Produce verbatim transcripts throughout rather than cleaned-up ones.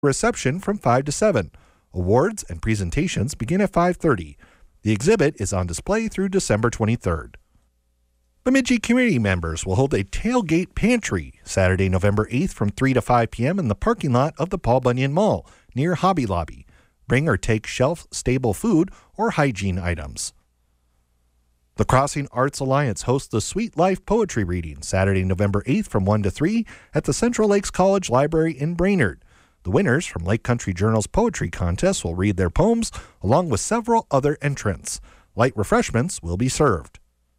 Reception from five to seven. Awards and presentations begin at five thirty. The exhibit is on display through December twenty-third. Bemidji community members will hold a tailgate pantry Saturday, November eighth from three to five p.m. in the parking lot of the Paul Bunyan Mall near Hobby Lobby. Bring or take shelf-stable food or hygiene items. The Crossing Arts Alliance hosts the Sweet Life Poetry Reading Saturday, November eighth from one to three at the Central Lakes College Library in Brainerd. The winners from Lake Country Journal's poetry contest will read their poems along with several other entrants. Light refreshments will be served.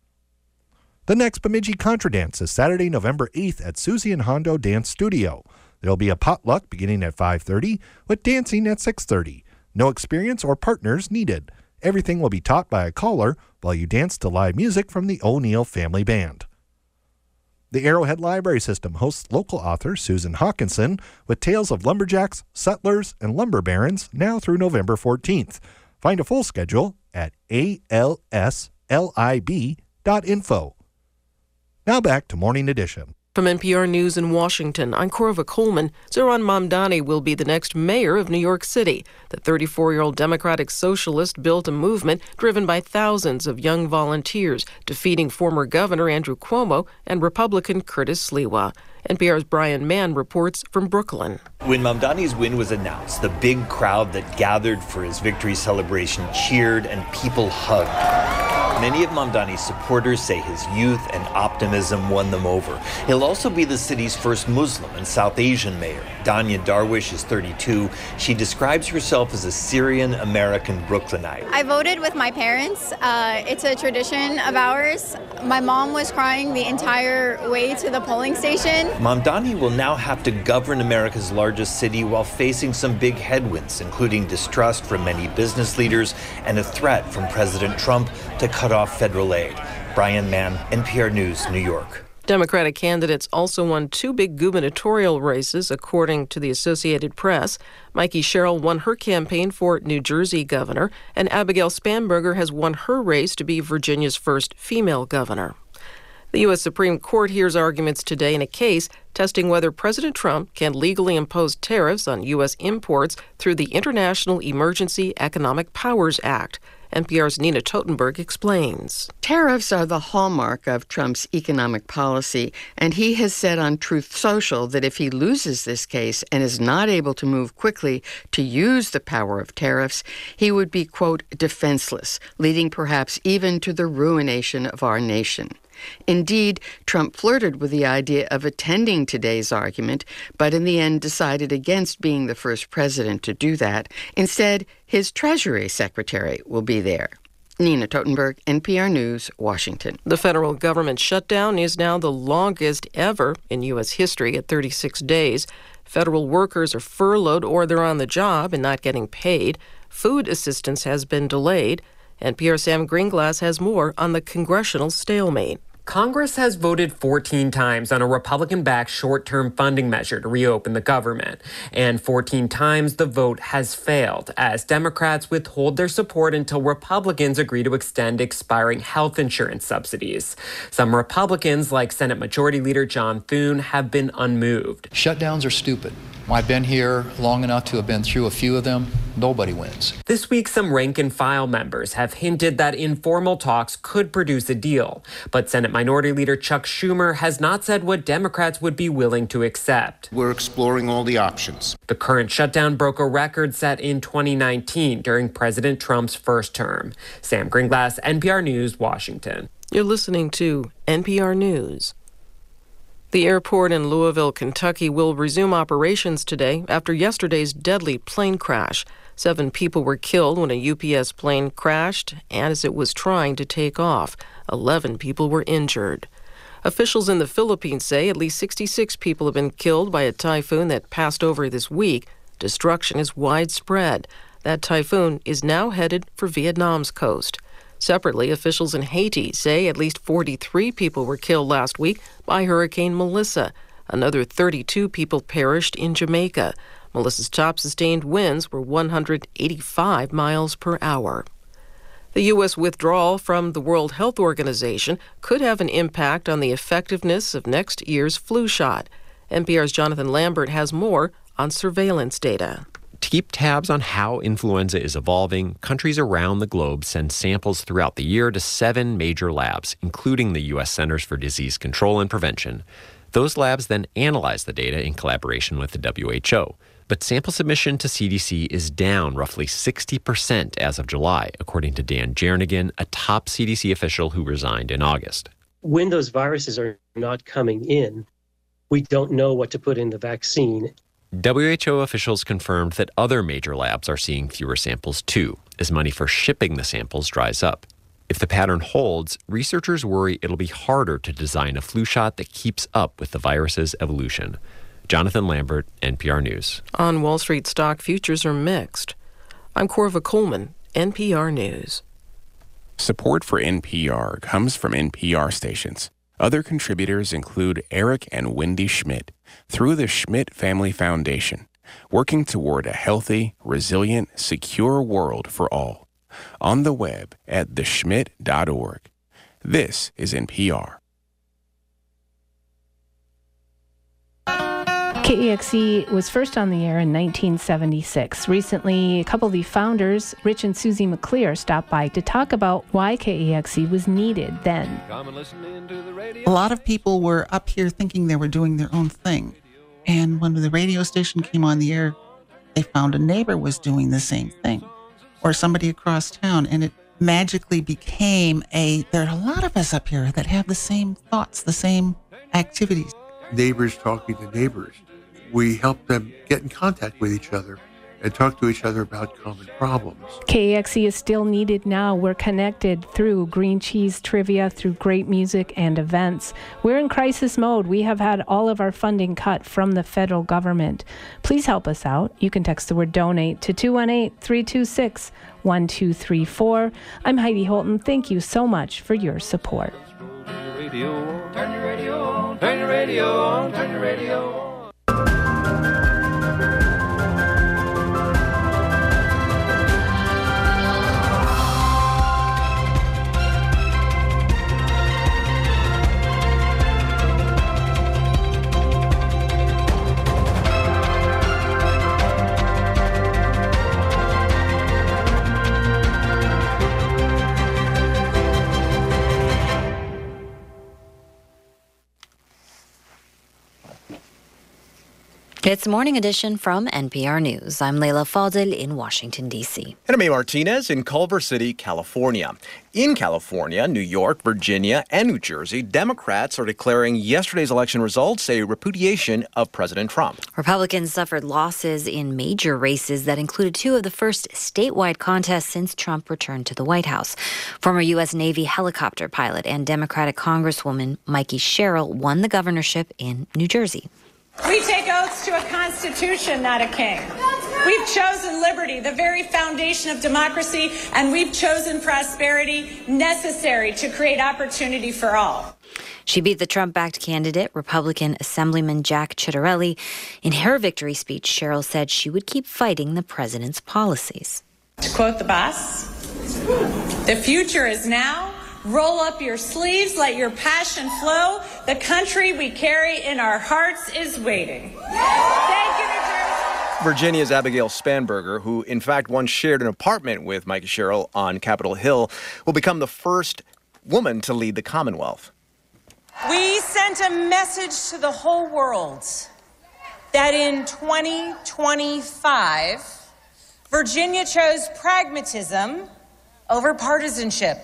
The next Bemidji Contra Dance is Saturday, November eighth at Susie and Hondo Dance Studio. There will be a potluck beginning at five thirty with dancing at six thirty. No experience or partners needed. Everything will be taught by a caller while you dance to live music from the O'Neill Family Band. The Arrowhead Library System hosts local author Susan Hawkinson with tales of lumberjacks, settlers, and lumber barons now through November fourteenth. Find a full schedule at A L S L I B dot info. Now back to Morning Edition. From N P R News in Washington, I'm Corva Coleman. Zohran Mamdani will be the next mayor of New York City. The thirty-four-year-old Democratic Socialist built a movement driven by thousands of young volunteers, defeating former Governor Andrew Cuomo and Republican Curtis Sliwa. N P R's Brian Mann reports from Brooklyn. When Mamdani's win was announced, the big crowd that gathered for his victory celebration cheered and people hugged. Many of Mamdani's supporters say his youth and optimism won them over. He'll also be the city's first Muslim and South Asian mayor. Danya Darwish is thirty-two. She describes herself as a Syrian-American Brooklynite. I voted with my parents. Uh, it's a tradition of ours. My mom was crying the entire way to the polling station. Mamdani will now have to govern America's largest city while facing some big headwinds, including distrust from many business leaders and a threat from President Trump to cut off federal aid. Brian Mann, N P R News, New York. Democratic candidates also won two big gubernatorial races, according to the Associated Press. Mikey Sherrill won her campaign for New Jersey governor, and Abigail Spanberger has won her race to be Virginia's first female governor. The U S Supreme Court hears arguments today in a case testing whether President Trump can legally impose tariffs on U S imports through the International Emergency Economic Powers Act. N P R's Nina Totenberg explains. Tariffs are the hallmark of Trump's economic policy, and he has said on Truth Social that if he loses this case and is not able to move quickly to use the power of tariffs, he would be, quote, defenseless, leading perhaps even to the ruination of our nation. Indeed, Trump flirted with the idea of attending today's argument, but in the end decided against being the first president to do that. Instead, his Treasury Secretary will be there. Nina Totenberg, N P R News, Washington. The federal government shutdown is now the longest ever in U S history at thirty-six days. Federal workers are furloughed or they're on the job and not getting paid. Food assistance has been delayed. N P R's Sam Greenglass has more on the congressional stalemate. Congress has voted fourteen times on a Republican-backed short-term funding measure to reopen the government. And fourteen times the vote has failed as Democrats withhold their support until Republicans agree to extend expiring health insurance subsidies. Some Republicans, like Senate Majority Leader John Thune, have been unmoved. Shutdowns are stupid. I've been here long enough to have been through a few of them. Nobody wins. This week, some rank-and-file members have hinted that informal talks could produce a deal. But Senate Minority Leader Chuck Schumer has not said what Democrats would be willing to accept. We're exploring all the options. The current shutdown broke a record set in twenty nineteen during President Trump's first term. Sam Greenglass, N P R News, Washington. You're listening to N P R News. The airport in Louisville, Kentucky will resume operations today after yesterday's deadly plane crash. Seven people were killed when a U P S plane crashed and as it was trying to take off. Eleven people were injured. Officials in the Philippines say at least sixty-six people have been killed by a typhoon that passed over this week. Destruction is widespread. That typhoon is now headed for Vietnam's coast. Separately, officials in Haiti say at least forty-three people were killed last week by Hurricane Melissa. Another thirty-two people perished in Jamaica. Melissa's top sustained winds were one hundred eighty-five miles per hour. The U S withdrawal from the World Health Organization could have an impact on the effectiveness of next year's flu shot. N P R's Jonathan Lambert has more on surveillance data. To keep tabs on how influenza is evolving, countries around the globe send samples throughout the year to seven major labs, including the U S Centers for Disease Control and Prevention. Those labs then analyze the data in collaboration with the W H O. But sample submission to C D C is down roughly sixty percent as of July, according to Dan Jernigan, a top C D C official who resigned in August. When those viruses are not coming in, we don't know what to put in the vaccine. W H O officials confirmed that other major labs are seeing fewer samples too, as money for shipping the samples dries up. If the pattern holds, researchers worry it'll be harder to design a flu shot that keeps up with the virus's evolution. Jonathan Lambert, N P R News. On Wall Street, stock futures are mixed. I'm Corva Coleman, N P R News. Support for N P R comes from N P R stations. Other contributors include Eric and Wendy Schmidt through the Schmidt Family Foundation, working toward a healthy, resilient, secure world for all. On the web at the schmidt dot org. This is N P R. K E X E was first on the air in nineteen seventy-six. Recently, a couple of the founders, Rich and Susie McClear, stopped by to talk about why K E X E was needed then. A lot of people were up here thinking they were doing their own thing. And when the radio station came on the air, they found a neighbor was doing the same thing, or somebody across town, and it magically became a, there are a lot of us up here that have the same thoughts, the same activities. Neighbors talking to neighbors. We help them get in contact with each other and talk to each other about common problems. K E X E is still needed now. We're connected through green cheese trivia, through great music and events. We're in crisis mode. We have had all of our funding cut from the federal government. Please help us out. You can text the word donate to two one eight, three two six, one two three four. I'm Heidi Holton. Thank you so much for your support. Turn your radio on, turn your radio on, turn your radio on. It's Morning Edition from N P R News. I'm Leila Fadel in Washington, D C. And I'm A. Martinez in Culver City, California. In California, New York, Virginia, and New Jersey, Democrats are declaring yesterday's election results a repudiation of President Trump. Republicans suffered losses in major races that included two of the first statewide contests since Trump returned to the White House. Former U S Navy helicopter pilot and Democratic Congresswoman Mikey Sherrill won the governorship in New Jersey. We take oaths to a constitution, not a king. We've chosen liberty, the very foundation of democracy, and we've chosen prosperity necessary to create opportunity for all. She beat the Trump-backed candidate, Republican Assemblyman Jack Ciattarelli. In her victory speech, Sherrill said she would keep fighting the president's policies. To quote the boss, "The future is now. Roll up your sleeves, let your passion flow. The country we carry in our hearts is waiting." Thank you, New Jersey. Virginia's Abigail Spanberger, who in fact once shared an apartment with Mikey Sherrill on Capitol Hill, will become the first woman to lead the Commonwealth. We sent a message to the whole world that in twenty twenty-five, Virginia chose pragmatism over partisanship.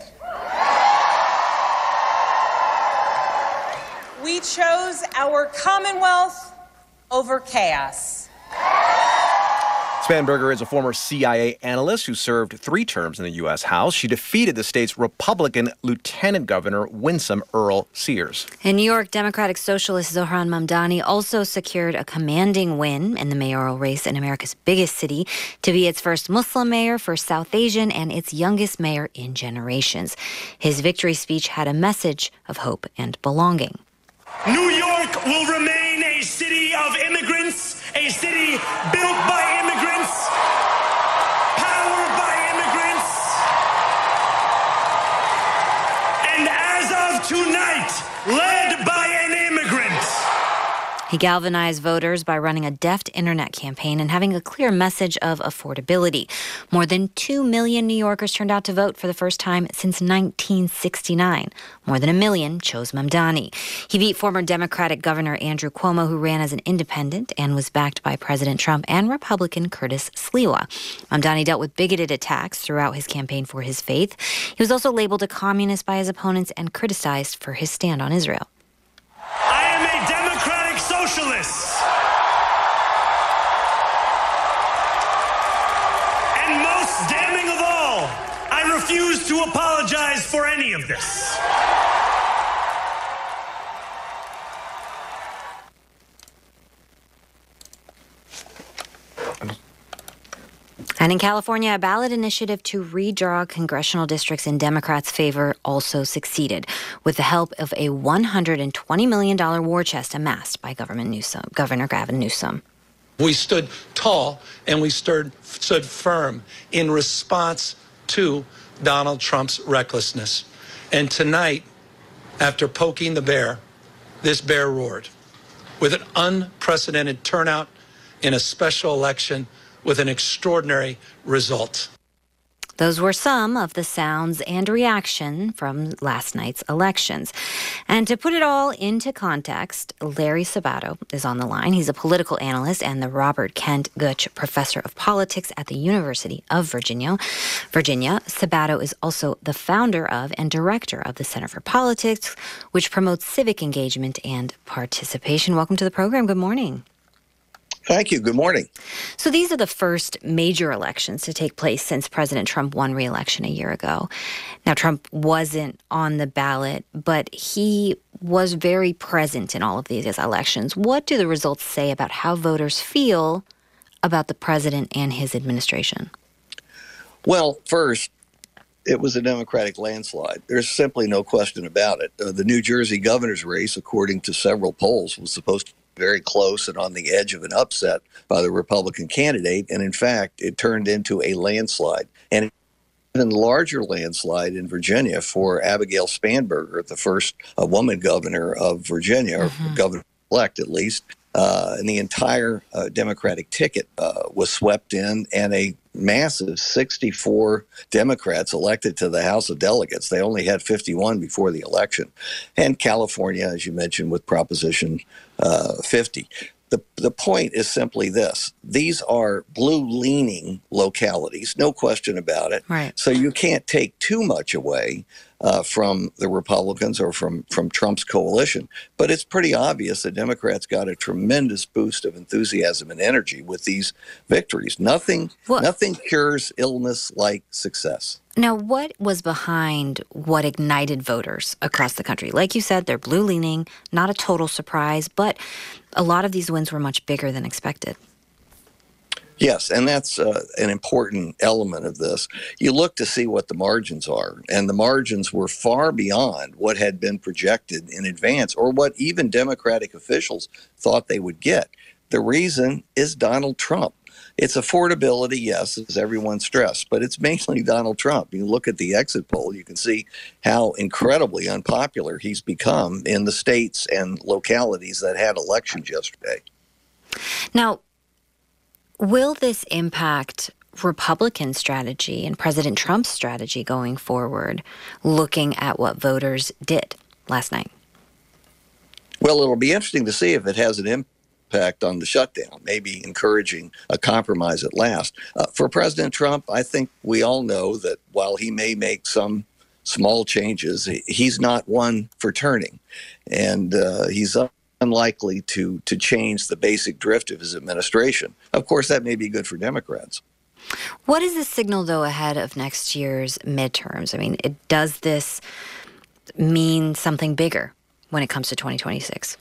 We chose our Commonwealth over chaos. Spanberger is a former C I A analyst who served three terms in the U S House. She defeated the state's Republican Lieutenant Governor Winsome Earl Sears. In New York, Democratic Socialist Zohran Mamdani also secured a commanding win in the mayoral race in America's biggest city to be its first Muslim mayor, first South Asian, and its youngest mayor in generations. His victory speech had a message of hope and belonging. New York will remain a city of immigrants, a city built by immigrants, powered by immigrants, and as of tonight, led by an immigrant. He galvanized voters by running a deft internet campaign and having a clear message of affordability. More than two million New Yorkers turned out to vote for the first time since nineteen sixty-nine. More than a million chose Mamdani. He beat former Democratic Governor Andrew Cuomo, who ran as an independent and was backed by President Trump, and Republican Curtis Sliwa. Mamdani dealt with bigoted attacks throughout his campaign for his faith. He was also labeled a communist by his opponents and criticized for his stand on Israel. I am a democratic socialist. And most damning of all, I refuse to apologize for any of this. And in California, a ballot initiative to redraw congressional districts in Democrats' favor also succeeded, with the help of a one hundred twenty million dollars war chest amassed by Governor Newsom, Governor Gavin Newsom. We stood tall and we stood, stood firm in response to Donald Trump's recklessness. And tonight, after poking the bear, this bear roared with an unprecedented turnout in a special election with an extraordinary result. Those were some of the sounds and reaction from last night's elections. And to put it all into context, Larry Sabato is on the line. He's a political analyst and the Robert Kent Gooch Professor of Politics at the University of Virginia. Virginia. Sabato is also the founder of and director of the Center for Politics, which promotes civic engagement and participation. Welcome to the program. Good morning. Thank you. Good morning. So these are the first major elections to take place since President Trump won re-election a year ago. Now, Trump wasn't on the ballot, but he was very present in all of these elections. What do the results say about how voters feel about the president and his administration? Well, first, it was a Democratic landslide. There's simply no question about it. Uh, the New Jersey governor's race, according to several polls, was supposed to very close and on the edge of an upset by the Republican candidate. And in fact, it turned into a landslide. And an even larger landslide in Virginia for Abigail Spanberger, the first uh, woman governor of Virginia, mm-hmm. or governor-elect at least. Uh, and the entire uh, Democratic ticket uh, was swept in, and a massive sixty-four Democrats elected to the House of Delegates. They only had fifty-one before the election. And California, as you mentioned, with Proposition uh, fifty. The, the point is simply this. These are blue-leaning localities, no question about it. Right. So you can't take too much away uh, from the Republicans or from, from Trump's coalition. But it's pretty obvious that Democrats got a tremendous boost of enthusiasm and energy with these victories. Nothing, well, nothing cures illness like success. Now, what was behind what ignited voters across the country? Like you said, they're blue-leaning, not a total surprise, but a lot of these wins were much bigger than expected. Yes, and that's uh, an important element of this. You look to see what the margins are, and the margins were far beyond what had been projected in advance or what even Democratic officials thought they would get. The reason is Donald Trump. It's affordability, yes, as everyone stressed, but it's mainly Donald Trump. You look at the exit poll, you can see how incredibly unpopular he's become in the states and localities that had elections yesterday. Now, will this impact Republican strategy and President Trump's strategy going forward, looking at what voters did last night? Well, it'll be interesting to see if it has an impact. impact on the shutdown, maybe encouraging a compromise at last. Uh, for President Trump, I think we all know that while he may make some small changes, he's not one for turning. And uh, he's unlikely to, to change the basic drift of his administration. Of course, that may be good for Democrats. What is the signal, though, ahead of next year's midterms? I mean, it, does this mean something bigger when it comes to twenty twenty-six?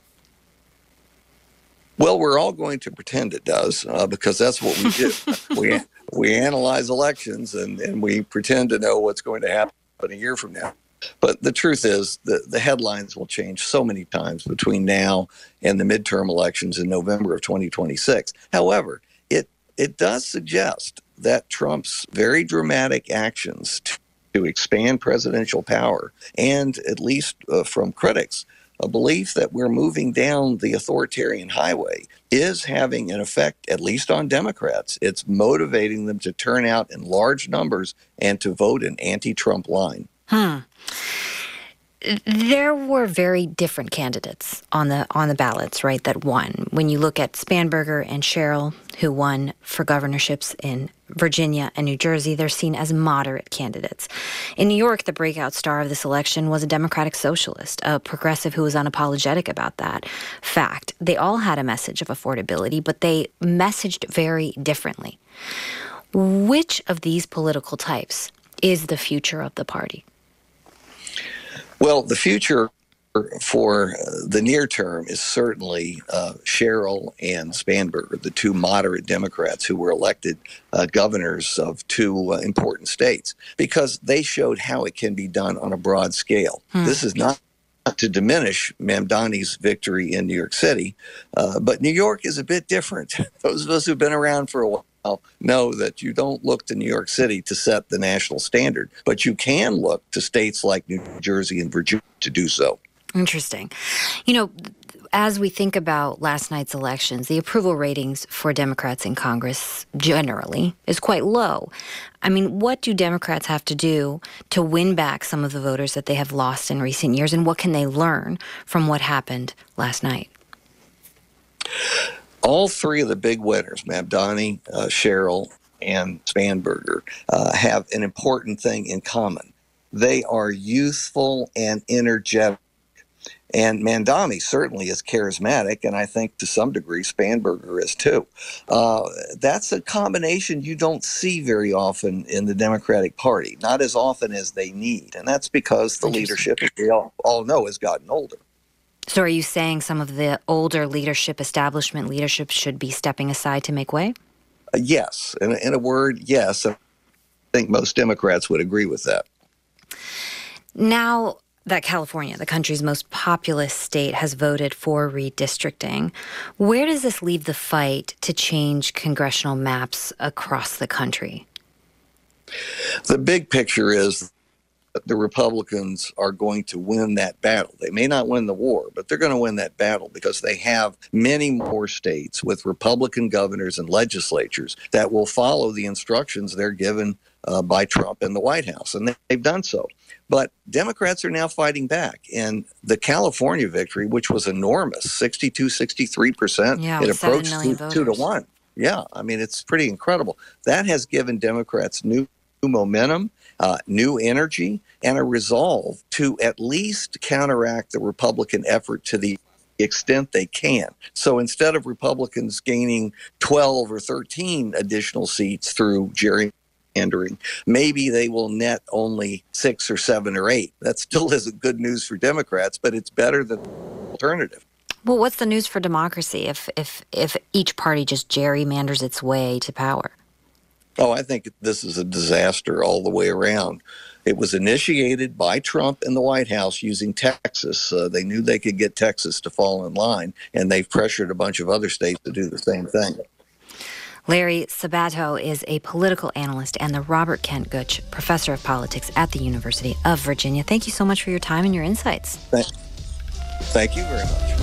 Well, we're all going to pretend it does uh, because that's what we do. we we analyze elections and, and we pretend to know what's going to happen a year from now. But the truth is the, the headlines will change so many times between now and the midterm elections in November of twenty twenty-six. However, it, it does suggest that Trump's very dramatic actions to, to expand presidential power and, at least uh, from critics, a belief that we're moving down the authoritarian highway is having an effect, at least on Democrats. It's motivating them to turn out in large numbers and to vote an anti-Trump line. Hmm. There were very different candidates on the on the ballots, right, that won. When you look at Spanberger and Sherrill, who won for governorships in Virginia and New Jersey, they're seen as moderate candidates. In New York, the breakout star of this election was a Democratic socialist, a progressive who was unapologetic about that fact. They all had a message of affordability, but they messaged very differently. Which of these political types is the future of the party? Well, the future for the near term is certainly uh, Sherrill and Spanberger, the two moderate Democrats who were elected uh, governors of two uh, important states, because they showed how it can be done on a broad scale. Hmm. This is not to diminish Mamdani's victory in New York City, uh, but New York is a bit different. Those of us who've been around for a while know that you don't look to New York City to set the national standard, but you can look to states like New Jersey and Virginia to do so. Interesting. You know, as we think about last night's elections, the approval ratings for Democrats in Congress generally is quite low. I mean, what do Democrats have to do to win back some of the voters that they have lost in recent years, and what can they learn from what happened last night? All three of the big winners, Mamdani, uh, Sherrill, and Spanberger, uh, have an important thing in common. They are youthful and energetic. And Mamdani certainly is charismatic, and I think to some degree Spanberger is too. Uh, that's a combination you don't see very often in the Democratic Party, not as often as they need. And that's because the leadership, as we all, all know, has gotten older. So are you saying some of the older leadership, establishment leadership, should be stepping aside to make way? Uh, yes. In a, in a word, yes. I think most Democrats would agree with that. Now that California, the country's most populous state, has voted for redistricting, where does this leave the fight to change congressional maps across the country? The big picture is the Republicans are going to win that battle. They may not win the war, but they're going to win that battle because they have many more states with Republican governors and legislatures that will follow the instructions they're given uh, by Trump and the White House, and they've done so. But Democrats are now fighting back, and the California victory, which was enormous, sixty-two, sixty-three percent, yeah, it approached two, two to voters. one. Yeah, I mean, it's pretty incredible. That has given Democrats new, new momentum, uh, new energy, and a resolve to at least counteract the Republican effort to the extent they can. So instead of Republicans gaining twelve or thirteen additional seats through gerrymandering, maybe they will net only six or seven or eight. That still isn't good news for Democrats, but it's better than the alternative. Well, what's the news for democracy if, if, if each party just gerrymanders its way to power? Oh, I think this is a disaster all the way around. It was initiated by Trump and the White House using Texas. Uh, they knew they could get Texas to fall in line, and they've pressured a bunch of other states to do the same thing. Larry Sabato is a political analyst and the Robert Kent Gooch Professor of Politics at the University of Virginia. Thank you so much for your time and your insights. Thank, thank you very much.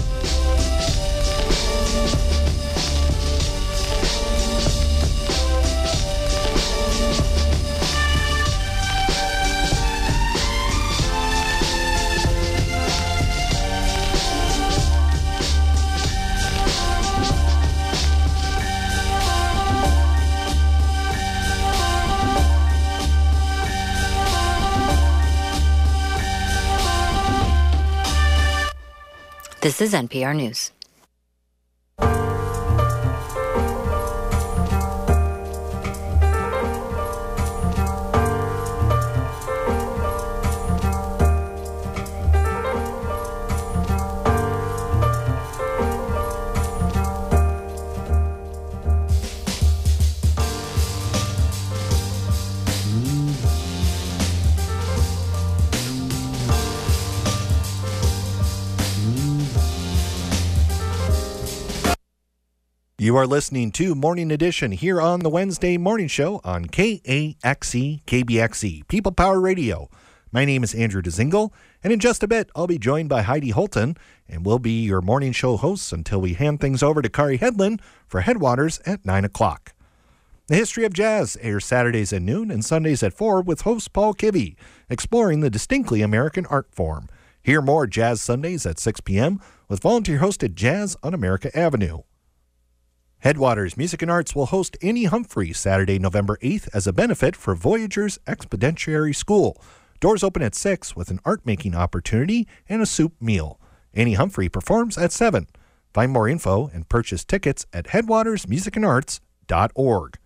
This is N P R News. You are listening to Morning Edition here on the Wednesday Morning Show on K A X E, K B X E, People Power Radio. My name is Andrew Dzingel, And in just a bit, I'll be joined by Heidi Holton, and we'll be your morning show hosts until we hand things over to Kari Hedlund for Headwaters at nine o'clock. The History of Jazz airs Saturdays at noon and Sundays at four with host Paul Kibbe, exploring the distinctly American art form. Hear more Jazz Sundays at six p.m. with volunteer-hosted Jazz on America Avenue. Headwaters Music and Arts will host Annie Humphrey Saturday, November eighth as a benefit for Voyagers Expeditionary School. Doors open at six with an art-making opportunity and a soup meal. Annie Humphrey performs at seven. Find more info and purchase tickets at headwaters music and arts dot org.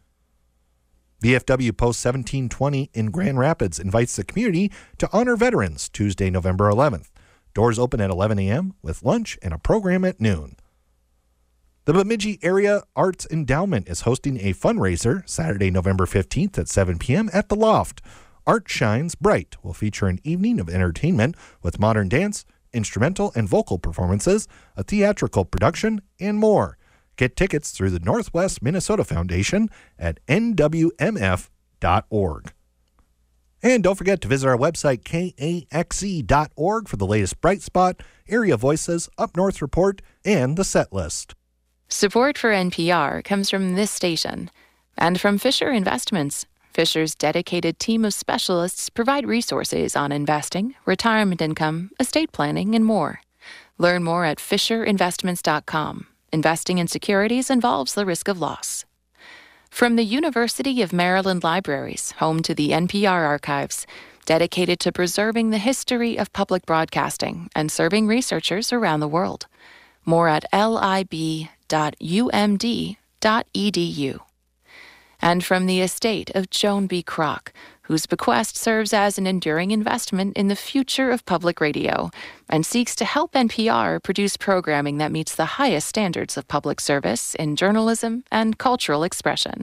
V F W Post seventeen twenty in Grand Rapids invites the community to honor veterans Tuesday, November eleventh. Doors open at eleven a.m. with lunch and a program at noon. The Bemidji Area Arts Endowment is hosting a fundraiser Saturday, November fifteenth at seven p.m. at The Loft. Art Shines Bright will feature an evening of entertainment with modern dance, instrumental and vocal performances, a theatrical production, and more. Get tickets through the Northwest Minnesota Foundation at N W M F dot org. And don't forget to visit our website, K A X E dot org, for the latest Bright Spot, Area Voices, Up North Report, and the set list. Support for N P R comes from this station and from Fisher Investments. Fisher's dedicated team of specialists provide resources on investing, retirement income, estate planning, and more. Learn more at fisher investments dot com. Investing in securities involves the risk of loss. From the University of Maryland Libraries, home to the N P R archives, dedicated to preserving the history of public broadcasting and serving researchers around the world. More at lib dot u m d dot e d u. And from the estate of Joan B. Kroc, whose bequest serves as an enduring investment in the future of public radio and seeks to help N P R produce programming that meets the highest standards of public service in journalism and cultural expression.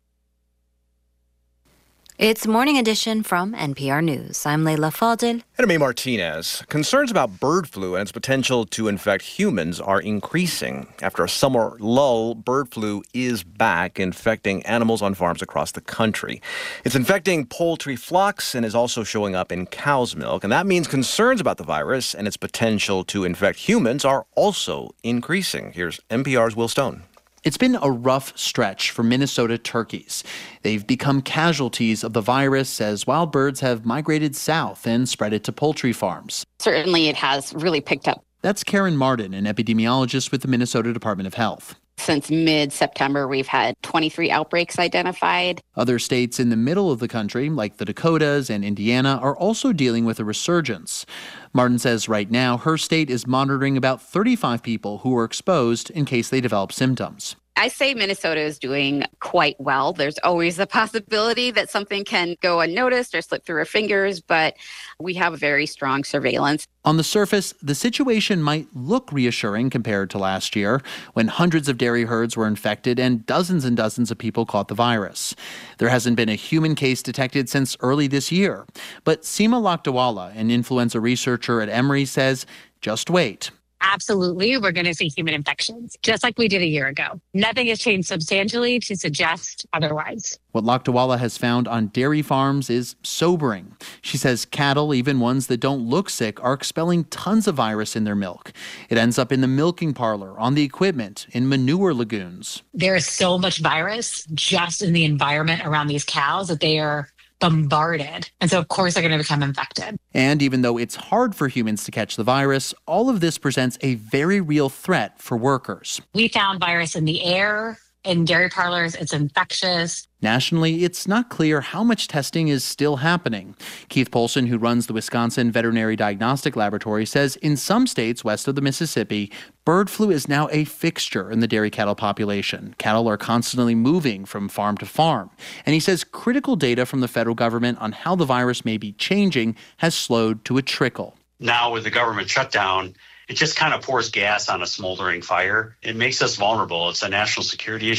It's Morning Edition from N P R News. I'm Leila Fadel. And I'm A. Martinez. Concerns about bird flu and its potential to infect humans are increasing. After a summer lull, bird flu is back, infecting animals on farms across the country. It's infecting poultry flocks and is also showing up in cow's milk. And that means concerns about the virus and its potential to infect humans are also increasing. Here's N P R's Will Stone. It's been a rough stretch for Minnesota turkeys. They've become casualties of the virus as wild birds have migrated south and spread it to poultry farms. Certainly it has really picked up. That's Karen Martin, an epidemiologist with the Minnesota Department of Health. Since mid-September, we've had twenty-three outbreaks identified. Other states in the middle of the country, like the Dakotas and Indiana, are also dealing with a resurgence. Martin says right now her state is monitoring about thirty-five people who are exposed in case they develop symptoms. I say Minnesota is doing quite well. There's always the possibility that something can go unnoticed or slip through our fingers, but we have a very strong surveillance. On the surface, the situation might look reassuring compared to last year, when hundreds of dairy herds were infected and dozens and dozens of people caught the virus. There hasn't been a human case detected since early this year. But Seema Lakdawala, an influenza researcher at Emory, says, just wait. Absolutely, we're going to see human infections, just like we did a year ago. Nothing has changed substantially to suggest otherwise. What Lakdawala has found on dairy farms is sobering. She says cattle, even ones that don't look sick, are expelling tons of virus in their milk. It ends up in the milking parlor, on the equipment, in manure lagoons. There is so much virus just in the environment around these cows that they are bombarded. And so, of course, they're going to become infected. And even though it's hard for humans to catch the virus, all of this presents a very real threat for workers. We found virus in the air, in dairy parlors. It's infectious. Nationally, it's not clear how much testing is still happening. Keith Polson, who runs the Wisconsin Veterinary Diagnostic Laboratory, says in some states west of the Mississippi, bird flu is now a fixture in the dairy cattle population. Cattle are constantly moving from farm to farm. And he says critical data from the federal government on how the virus may be changing has slowed to a trickle. Now with the government shutdown, it just kind of pours gas on a smoldering fire. It makes us vulnerable. It's a national security issue.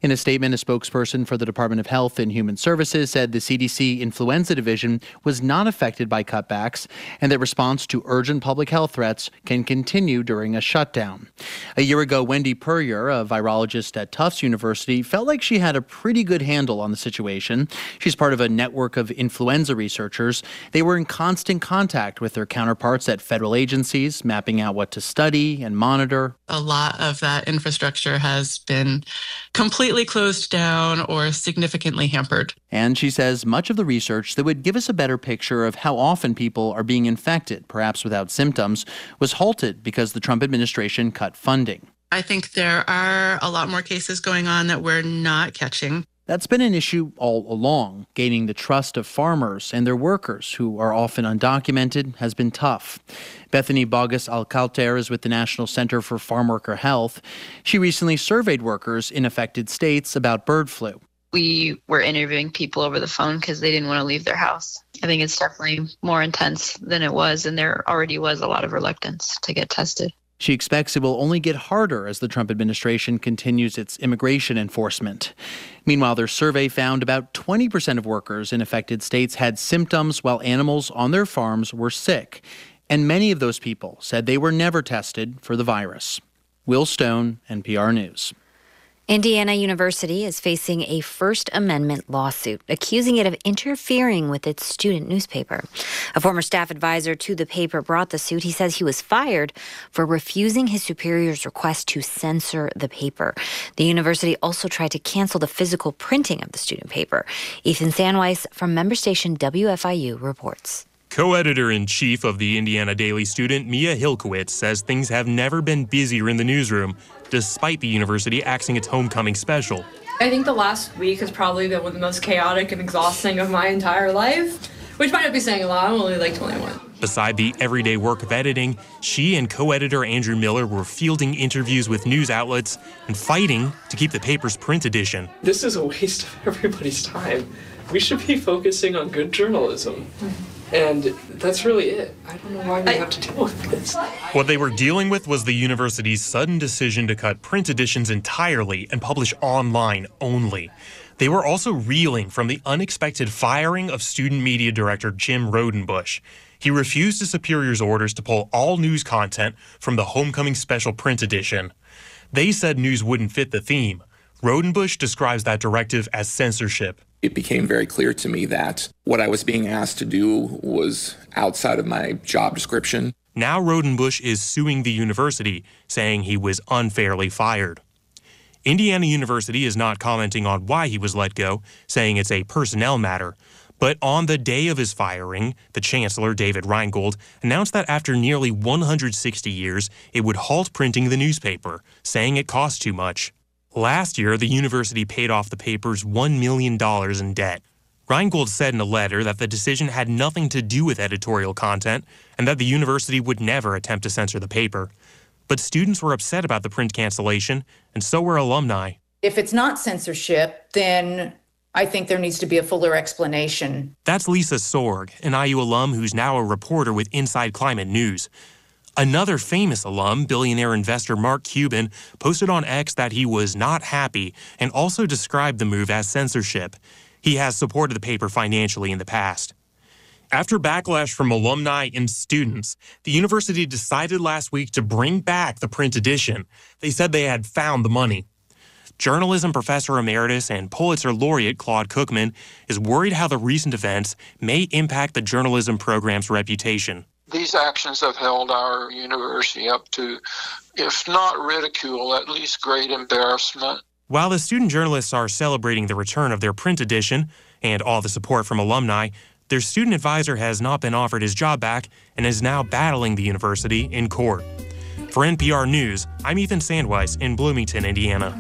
In a statement, a spokesperson for the Department of Health and Human Services said the C D C Influenza Division was not affected by cutbacks and that response to urgent public health threats can continue during a shutdown. A year ago, Wendy Puryear, a virologist at Tufts University, felt like she had a pretty good handle on the situation. She's part of a network of influenza researchers. They were in constant contact with their counterparts at federal agencies, mapping out what to study and monitor. A lot of that infrastructure has been completely closed down or significantly hampered. And she says much of the research that would give us a better picture of how often people are being infected, perhaps without symptoms, was halted because the Trump administration cut funding. I think there are a lot more cases going on that we're not catching. That's been an issue all along. Gaining the trust of farmers and their workers, who are often undocumented, has been tough. Bethany Bogus Alcalter is with the National Center for Farm Worker Health. She recently surveyed workers in affected states about bird flu. We were interviewing people over the phone because they didn't want to leave their house. I think it's definitely more intense than it was, and there already was a lot of reluctance to get tested. She expects it will only get harder as the Trump administration continues its immigration enforcement. Meanwhile, their survey found about twenty percent of workers in affected states had symptoms while animals on their farms were sick. And many of those people said they were never tested for the virus. Will Stone, N P R News. Indiana University is facing a First Amendment lawsuit, accusing it of interfering with its student newspaper. A former staff advisor to the paper brought the suit. He says he was fired for refusing his superior's request to censor the paper. The university also tried to cancel the physical printing of the student paper. Ethan Sandweiss from member station W F I U reports. Co-editor-in-chief of the Indiana Daily Student, Mia Hilkowitz, says things have never been busier in the newsroom, despite the university axing its homecoming special. I think the last week has probably been one of the most chaotic and exhausting of my entire life, which might not be saying a lot. I'm only like twenty-one. Beside the everyday work of editing, she and co-editor Andrew Miller were fielding interviews with news outlets and fighting to keep the paper's print edition. This is a waste of everybody's time. We should be focusing on good journalism. And that's really it. I don't know why we have to deal with this. What they were dealing with was the university's sudden decision to cut print editions entirely and publish online only. They were also reeling from the unexpected firing of student media director Jim Rodenbush. He refused his superior's orders to pull all news content from the homecoming special print edition. They said news wouldn't fit the theme. Rodenbush describes that directive as censorship. It became very clear to me that what I was being asked to do was outside of my job description. Now Rodenbush is suing the university, saying he was unfairly fired. Indiana University is not commenting on why he was let go, saying it's a personnel matter. But on the day of his firing, the chancellor, David Reingold, announced that after nearly one hundred sixty years, it would halt printing the newspaper, saying it cost too much. Last year, the university paid off the paper's one million dollars in debt. Reingold said in a letter that the decision had nothing to do with editorial content and that the university would never attempt to censor the paper. But students were upset about the print cancellation, and so were alumni. If it's not censorship, then I think there needs to be a fuller explanation. That's Lisa Sorg, an I U alum who's now a reporter with Inside Climate News. Another famous alum, billionaire investor Mark Cuban, posted on X that he was not happy and also described the move as censorship. He has supported the paper financially in the past. After backlash from alumni and students, the university decided last week to bring back the print edition. They said they had found the money. Journalism professor emeritus and Pulitzer laureate Claude Cookman is worried how the recent events may impact the journalism program's reputation. These actions have held our university up to, if not ridicule, at least great embarrassment. While the student journalists are celebrating the return of their print edition and all the support from alumni, their student advisor has not been offered his job back and is now battling the university in court. For N P R News, I'm Ethan Sandweiss in Bloomington, Indiana.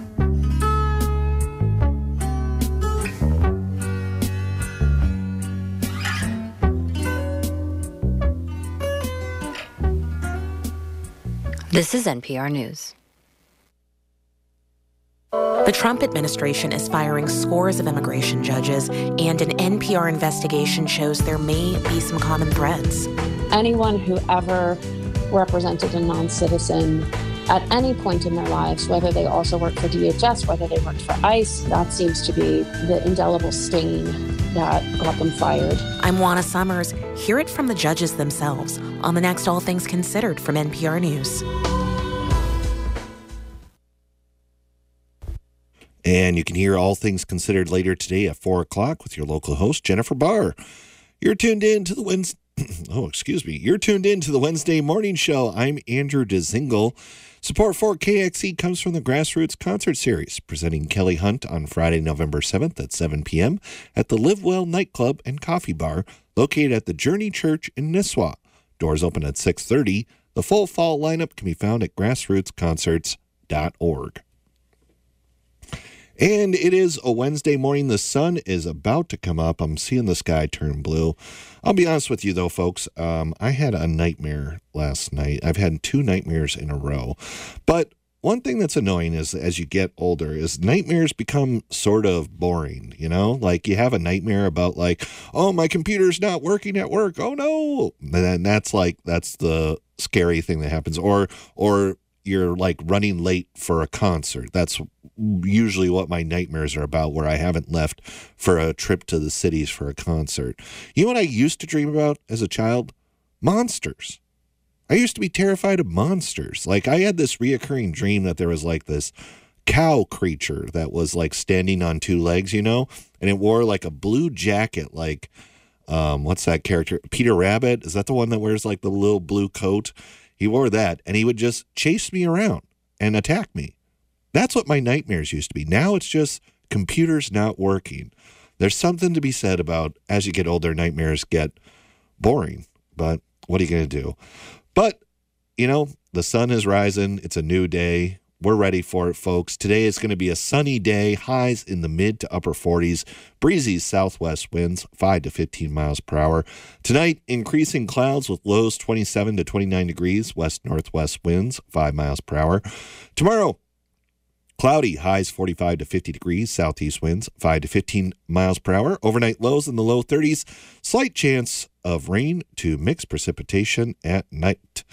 This is N P R News. The Trump administration is firing scores of immigration judges, and an N P R investigation shows there may be some common threads. Anyone who ever represented a non-citizen at any point in their lives, whether they also worked for D H S, whether they worked for ICE. That seems to be the indelible stain that got them fired. I'm Juana Summers. Hear it from the judges themselves on the next All Things Considered from N P R News. And you can hear All Things Considered later today at four o'clock with your local host, Jennifer Barr. You're tuned in to the Wednesday. Oh, excuse me. You're tuned in to the Wednesday morning show. I'm Andrew DeZingle. Support for K X E comes from the Grassroots Concert Series, presenting Kelly Hunt on Friday, November seventh at seven p.m. at the Live Well Nightclub and Coffee Bar, located at the Journey Church in Nisswa. Doors open at six thirty. The full fall lineup can be found at grassroots concerts dot org. And it is a Wednesday morning. The sun is about to come up. I'm seeing the sky turn blue. I'll be honest with you, though, folks. Um, I had a nightmare last night. I've had two nightmares in a row. But one thing that's annoying is as you get older is nightmares become sort of boring, you know? Like you have a nightmare about like, oh, my computer's not working at work. Oh, no. And then that's like, that's the scary thing that happens. Or, or, you're like running late for a concert. That's usually what my nightmares are about, where I haven't left for a trip to the cities for a concert. You know what I used to dream about as a child? Monsters. I used to be terrified of monsters. Like I had this reoccurring dream that there was like this cow creature that was like standing on two legs, you know, and it wore like a blue jacket, like, um, what's that character? Peter Rabbit? Is that the one that wears like the little blue coat? He wore that, and he would just chase me around and attack me. That's what my nightmares used to be. Now it's just computers not working. There's something to be said about as you get older, nightmares get boring. But what are you going to do? But, you know, the sun is rising. It's a new day. We're ready for it, folks. Today is going to be a sunny day, highs in the mid to upper forties, breezy southwest winds, five to fifteen miles per hour. Tonight, increasing clouds with lows twenty-seven to twenty-nine degrees, west-northwest winds, five miles per hour. Tomorrow, cloudy, highs forty-five to fifty degrees, southeast winds, five to fifteen miles per hour. Overnight lows in the low thirties, slight chance of rain to mixed precipitation at night.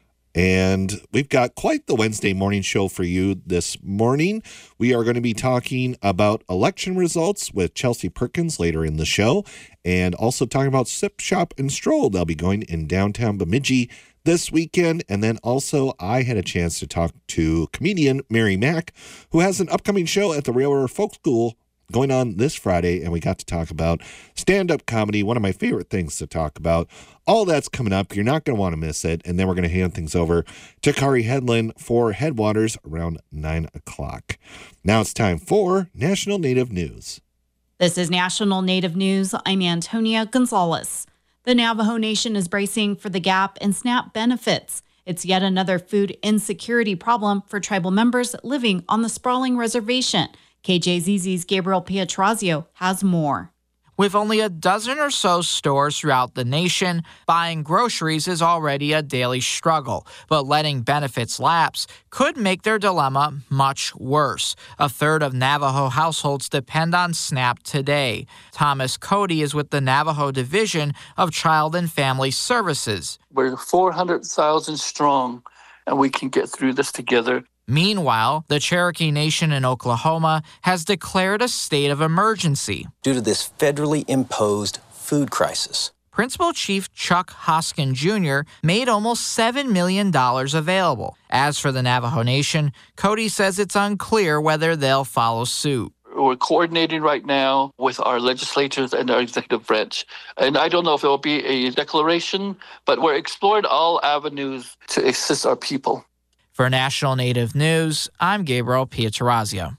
And we've got quite the Wednesday morning show for you this morning. We are going to be talking about election results with Chelsea Perkins later in the show, and also talking about Sip, Shop, and Stroll. They'll be going in downtown Bemidji this weekend. And then also I had a chance to talk to comedian Mary Mack, who has an upcoming show at the Railroad Folk School going on this Friday, and we got to talk about stand-up comedy, one of my favorite things to talk about. All that's coming up. You're not going to want to miss it. And then we're going to hand things over to Kari Hedlund for Headwaters around nine o'clock. Now it's time for National Native News. This is National Native News. I'm Antonia Gonzalez. The Navajo Nation is bracing for the gap in SNAP benefits. It's yet another food insecurity problem for tribal members living on the sprawling reservation. K J Z Z's Gabriel Pietrazio has more. With only a dozen or so stores throughout the nation, buying groceries is already a daily struggle, but letting benefits lapse could make their dilemma much worse. A third of Navajo households depend on SNAP today. Thomas Cody is with the Navajo Division of Child and Family Services. We're four hundred thousand strong, and we can get through this together. Meanwhile, the Cherokee Nation in Oklahoma has declared a state of emergency due to this federally imposed food crisis. Principal Chief Chuck Hoskin Junior made almost seven million dollars available. As for the Navajo Nation, Cody says it's unclear whether they'll follow suit. We're coordinating right now with our legislatures and our executive branch. And I don't know if it will be a declaration, but we're exploring all avenues to assist our people. For National Native News, I'm Gabriel Pietrazio.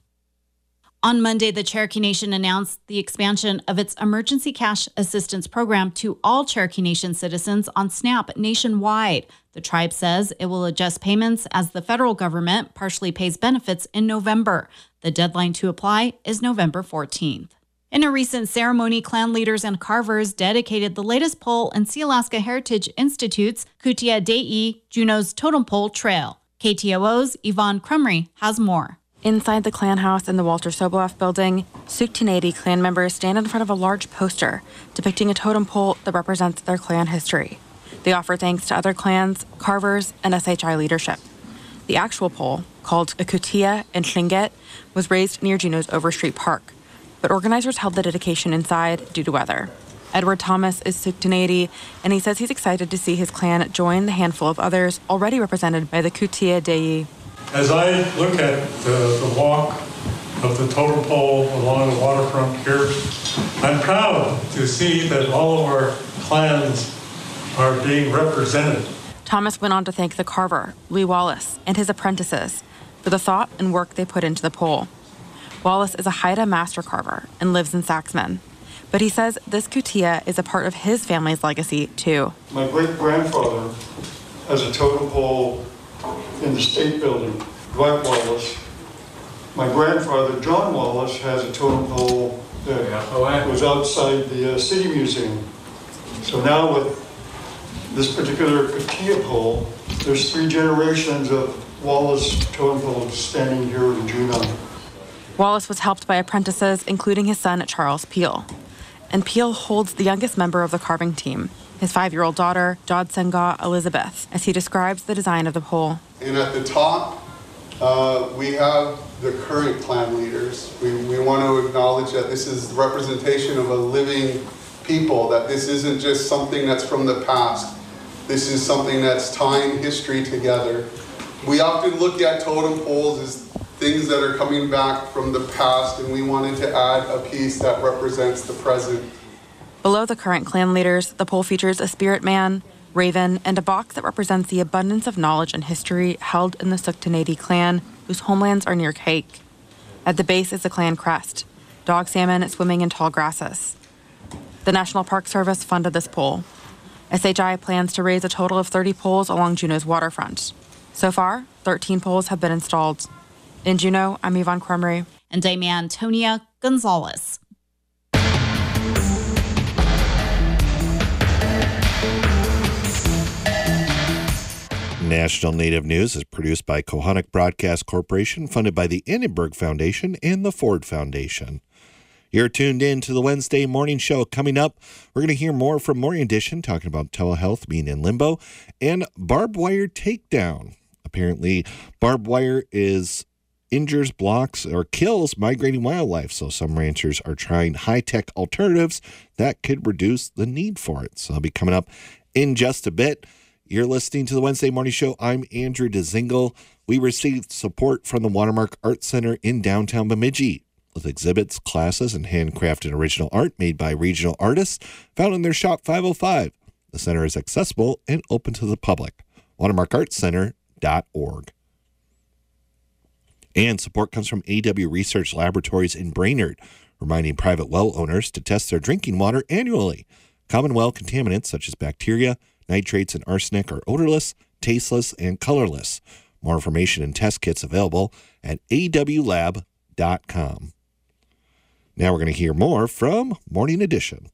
On Monday, the Cherokee Nation announced the expansion of its Emergency Cash Assistance Program to all Cherokee Nation citizens on SNAP nationwide. The tribe says it will adjust payments as the federal government partially pays benefits in November. The deadline to apply is November fourteenth. In a recent ceremony, clan leaders and carvers dedicated the latest pole in Sealaska Heritage Institute's Kutia Dei Juneau's Totem Pole Trail. K T O O's Yvonne Crumry has more. Inside the clan house in the Walter Soboleff building, Suktuneti clan members stand in front of a large poster depicting a totem pole that represents their clan history. They offer thanks to other clans, carvers, and S H I leadership. The actual pole, called a kutia in Tlingit, was raised near Juneau's Overstreet Park, but organizers held the dedication inside due to weather. Edward Thomas is Suktaneti, and he says he's excited to see his clan join the handful of others already represented by the Kutia Dei. As I look at the, the walk of the totem pole along the waterfront here, I'm proud to see that all of our clans are being represented. Thomas went on to thank the carver, Lee Wallace, and his apprentices for the thought and work they put into the pole. Wallace is a Haida master carver and lives in Saxman. But he says this kutia is a part of his family's legacy, too. My great-grandfather has a totem pole in the State Building, Dwight Wallace. My grandfather, John Wallace, has a totem pole that was outside the uh, City Museum. So now with this particular kutia pole, there's three generations of Wallace totem poles standing here in Juneau. Wallace was helped by apprentices, including his son, Charles Peel. And Peel holds the youngest member of the carving team, his five-year-old daughter, Jodsenga Elizabeth, as he describes the design of the pole. And at the top, uh, we have the current clan leaders. We, we want to acknowledge that this is the representation of a living people, that this isn't just something that's from the past. This is something that's tying history together. We often look at totem poles as things that are coming back from the past, and we wanted to add a piece that represents the present. Below the current clan leaders, the pole features a spirit man, raven, and a box that represents the abundance of knowledge and history held in the Suktaneti clan, whose homelands are near Cake. At the base is the clan crest, dog salmon swimming in tall grasses. The National Park Service funded this pole. S H I plans to raise a total of thirty poles along Juneau's waterfront. So far, thirteen poles have been installed. In Juneau, I'm Yvonne Crumry. And I'm Antonia Gonzalez. National Native News is produced by Kohanik Broadcast Corporation, funded by the Annenberg Foundation and the Ford Foundation. You're tuned in to the Wednesday morning show. Coming up, we're going to hear more from Morning Edition, talking about telehealth being in limbo, and barbed wire takedown. Apparently, barbed wire is injures, blocks, or kills migrating wildlife, so some ranchers are trying high-tech alternatives that could reduce the need for it. So I'll be coming up in just a bit. You're listening to the Wednesday Morning Show. I'm Andrew DeZingle. We received support from the Watermark Art Center in downtown Bemidji, with exhibits, classes, and handcrafted original art made by regional artists found in their Shop five oh five. The center is accessible and open to the public. watermark art center dot org. And support comes from A W Research Laboratories in Brainerd, reminding private well owners to test their drinking water annually. Common well contaminants such as bacteria, nitrates, and arsenic are odorless, tasteless, and colorless. More information and test kits available at a w lab dot com. Now we're going to hear more from Morning Edition.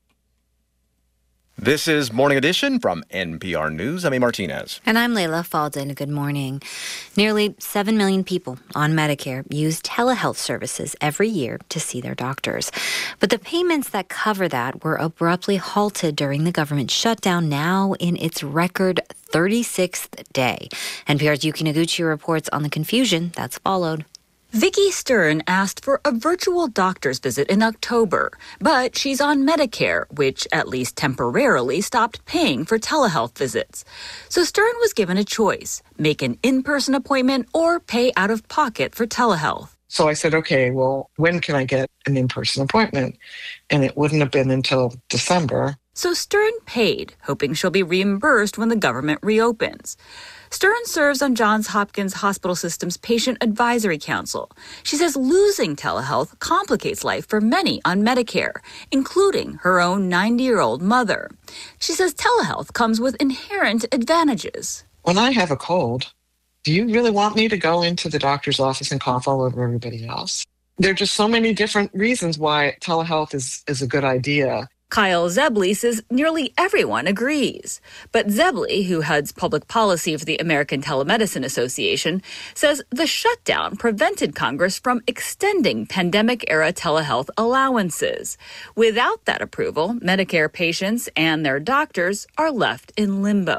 This is Morning Edition from N P R News. I'm A. Martinez. And I'm Layla Falden. Good morning. Nearly seven million people on Medicare use telehealth services every year to see their doctors. But the payments that cover that were abruptly halted during the government shutdown, now in its record thirty-sixth day. N P R's Yuki Noguchi reports on the confusion that's followed. Vicki Stern asked for a virtual doctor's visit in October, but she's on Medicare, which at least temporarily stopped paying for telehealth visits. So Stern was given a choice: make an in-person appointment or pay out of pocket for telehealth. So I said, okay, well, when can I get an in-person appointment? And it wouldn't have been until December. So Stern paid, hoping she'll be reimbursed when the government reopens. Stern serves on Johns Hopkins Hospital System's Patient Advisory Council. She says losing telehealth complicates life for many on Medicare, including her own ninety-year-old mother. She says telehealth comes with inherent advantages. When I have a cold, do you really want me to go into the doctor's office and cough all over everybody else? There are just so many different reasons why telehealth is, is a good idea. Kyle Zebley says nearly everyone agrees. But Zebley, who heads public policy for the American Telemedicine Association, says the shutdown prevented Congress from extending pandemic-era telehealth allowances. Without that approval, Medicare patients and their doctors are left in limbo.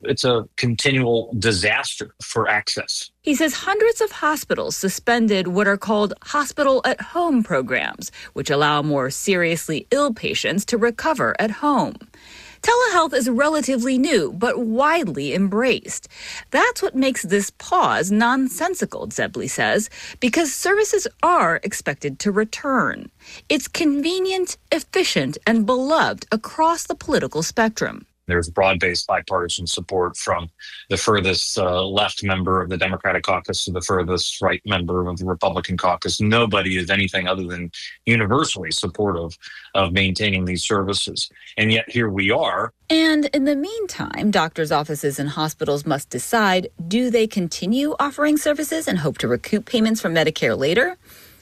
It's a continual disaster for access. He says hundreds of hospitals suspended what are called hospital-at-home programs, which allow more seriously ill patients to recover at home. Telehealth is relatively new, but widely embraced. That's what makes this pause nonsensical, Zebley says, because services are expected to return. It's convenient, efficient, and beloved across the political spectrum. There's broad-based bipartisan support from the furthest uh, left member of the Democratic caucus to the furthest right member of the Republican caucus. Nobody is anything other than universally supportive of maintaining these services. And yet here we are. And in the meantime, doctors' offices and hospitals must decide, do they continue offering services and hope to recoup payments from Medicare later?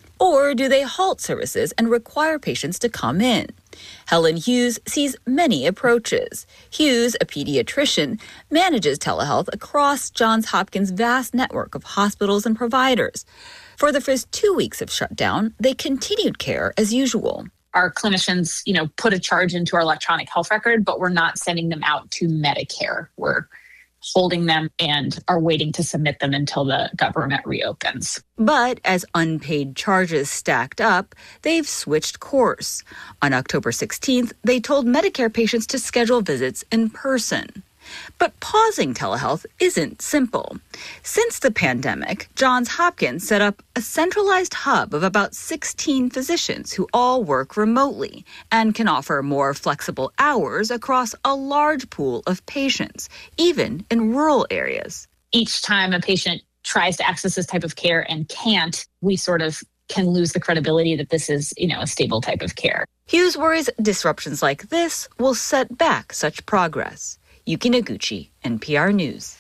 Or do they halt services and require patients to come in? Helen Hughes sees many approaches. Hughes, a pediatrician, manages telehealth across Johns Hopkins' vast network of hospitals and providers. For the first two weeks of shutdown, they continued care as usual. Our clinicians, you know, put a charge into our electronic health record, but we're not sending them out to Medicare. We're holding them and are waiting to submit them until the government reopens. But as unpaid charges stacked up, they've switched course. On October sixteenth, they told Medicare patients to schedule visits in person. But pausing telehealth isn't simple. Since the pandemic, Johns Hopkins set up a centralized hub of about sixteen physicians who all work remotely and can offer more flexible hours across a large pool of patients, even in rural areas. Each time a patient tries to access this type of care and can't, we sort of can lose the credibility that this is, you know, a stable type of care. Hughes worries disruptions like this will set back such progress. Yuki Noguchi, N P R News.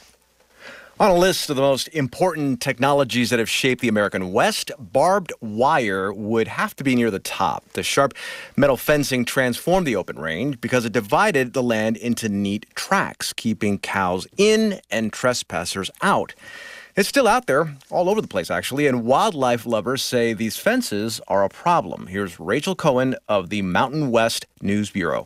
On a list of the most important technologies that have shaped the American West, barbed wire would have to be near the top. The sharp metal fencing transformed the open range because it divided the land into neat tracts, keeping cows in and trespassers out. It's still out there, all over the place, actually, and wildlife lovers say these fences are a problem. Here's Rachel Cohen of the Mountain West News Bureau.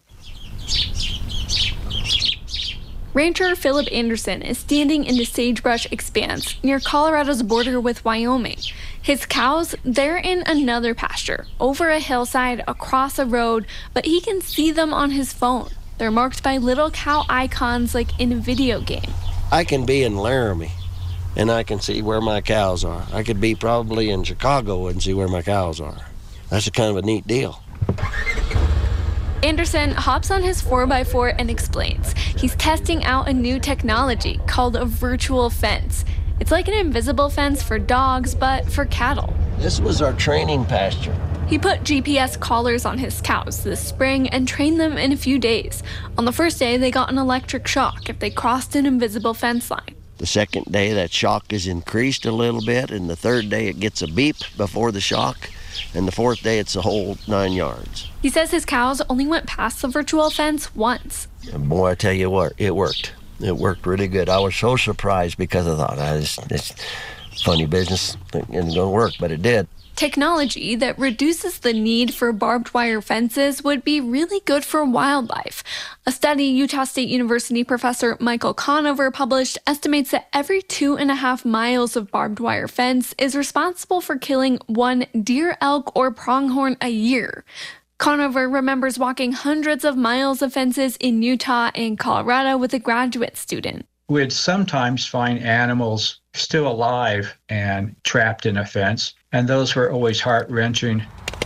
Rancher Philip Anderson is standing in the sagebrush expanse near Colorado's border with Wyoming. His cows, they're in another pasture, over a hillside, across a road, but he can see them on his phone. They're marked by little cow icons like in a video game. I can be in Laramie, and I can see where my cows are. I could be probably in Chicago and see where my cows are. That's a kind of a neat deal. Anderson hops on his four by four and explains. He's testing out a new technology called a virtual fence. It's like an invisible fence for dogs, but for cattle. This was our training pasture. He put G P S collars on his cows this spring and trained them in a few days. On the first day, they got an electric shock if they crossed an invisible fence line. The second day, that shock is increased a little bit, and the third day, it gets a beep before the shock. And the fourth day, it's a whole nine yards. He says his cows only went past the virtual fence once. And boy, I tell you what, it worked. It worked really good. I was so surprised because I thought, ah, this, it's funny business. It ain't gonna work, but it did. Technology that reduces the need for barbed wire fences would be really good for wildlife. A study Utah State University professor Michael Conover published estimates that every two and a half miles of barbed wire fence is responsible for killing one deer, elk, or pronghorn a year. Conover remembers walking hundreds of miles of fences in Utah and Colorado with a graduate student. We'd sometimes find animals still alive and trapped in a fence, and those were always heart-wrenching.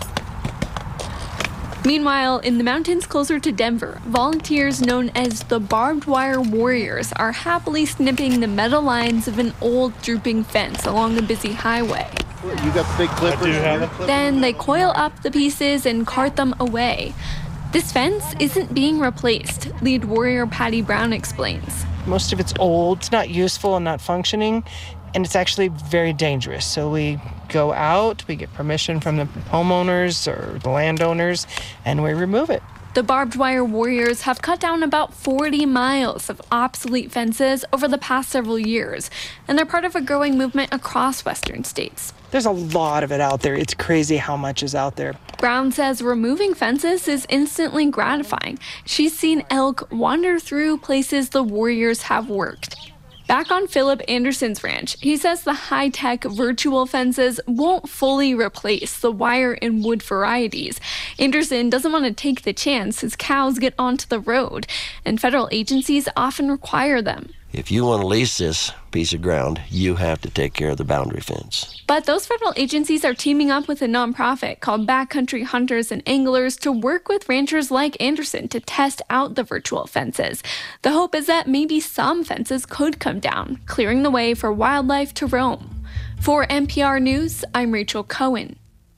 Meanwhile, in the mountains closer to Denver, volunteers known as the Barbed Wire Warriors are happily snipping the metal lines of an old drooping fence along a busy highway. You got the big clippers? I do have them. Then they coil up the pieces and cart them away. This fence isn't being replaced, lead warrior Patty Brown explains. Most of it's old, it's not useful and not functioning, and it's actually very dangerous. So we go out, we get permission from the homeowners or the landowners, and we remove it. The barbed wire warriors have cut down about forty miles of obsolete fences over the past several years, and they're part of a growing movement across western states. There's a lot of it out there. It's crazy how much is out there. Brown says removing fences is instantly gratifying. She's seen elk wander through places the warriors have worked. Back on Philip Anderson's ranch, he says the high-tech virtual fences won't fully replace the wire and wood varieties. Anderson doesn't want to take the chance his cows get onto the road, and federal agencies often require them. If you want to lease this piece of ground, you have to take care of the boundary fence. But those federal agencies are teaming up with a nonprofit called Backcountry Hunters and Anglers to work with ranchers like Anderson to test out the virtual fences. The hope is that maybe some fences could come down, clearing the way for wildlife to roam. For N P R News, I'm Rachel Cohen.